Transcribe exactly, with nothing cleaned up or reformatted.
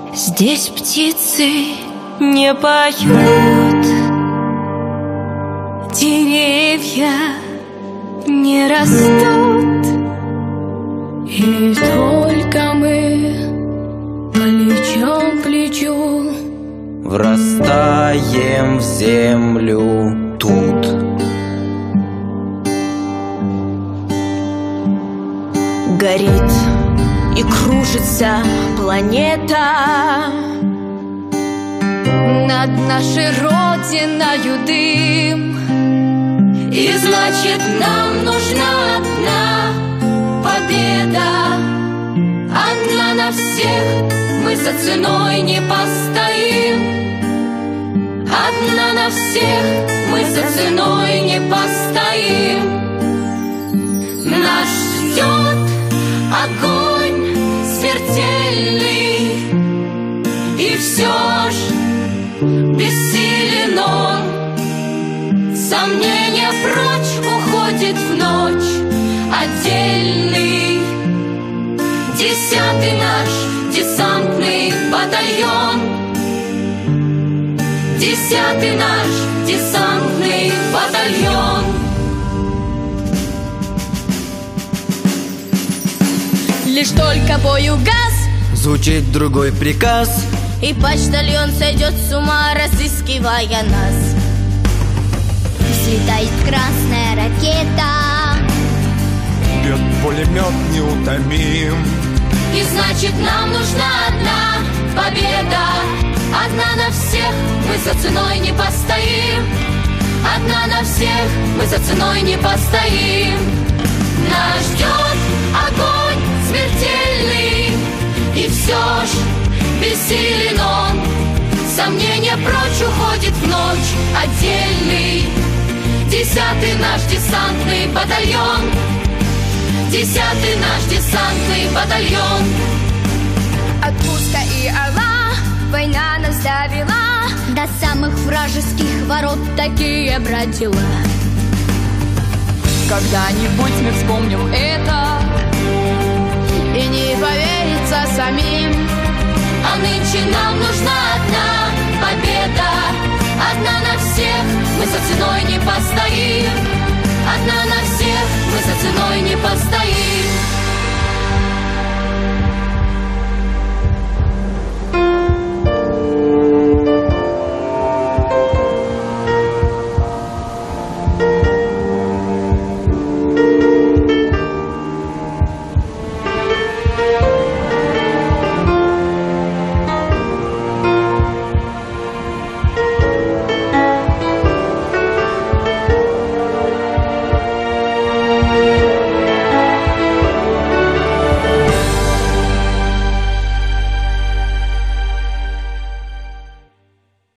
Здесь птицы не поют, деревья не растут, и только мы плечом к плечу врастаем в землю тут. Горит и кружится планета, над нашей родиною дым. и значит нам нужна одна победа. Одна на всех, мы за ценой не постоим. Одна на всех, мы за ценой не постоим. Нас ждет огонь смертельный, и все ж бессилен он. Сомнения прочь, уходит в ночь отдельный десятый наш десантный батальон. Десятый наш десантный батальон. Лишь только бою газ, Звучит другой приказ, и почтальон сойдет с ума, разыскивая нас. Взлетает красная ракета, бьет пулемет неутомим. И значит нам нужна одна победа. Одна на всех, мы за ценой не постоим. Одна на всех, мы за ценой не постоим. Нас ждет огонь смертельный, и все ж бессилен он. Сомнения прочь, уходит в ночь отдельный десятый наш десантный батальон. Десятый наш десантный батальон. от Курска и Орла война нас довела, до самых вражеских ворот такие бродила. Когда-нибудь мы вспомним это и не поверится самим. А нынче нам нужна одна победа. Одна на всех, мы за ценой не постоим. Одна на всех, мы за ценой не постоим.